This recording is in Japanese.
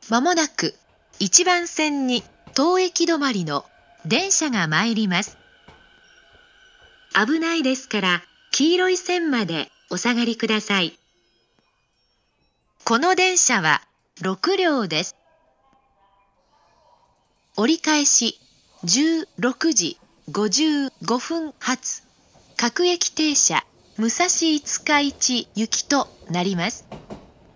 まもなく1番線に当駅止まりの電車が参ります。危ないですから黄色い線までお下がりください。この電車は6両です。折り返し16時55分発各駅停車武蔵五日市行きとなります。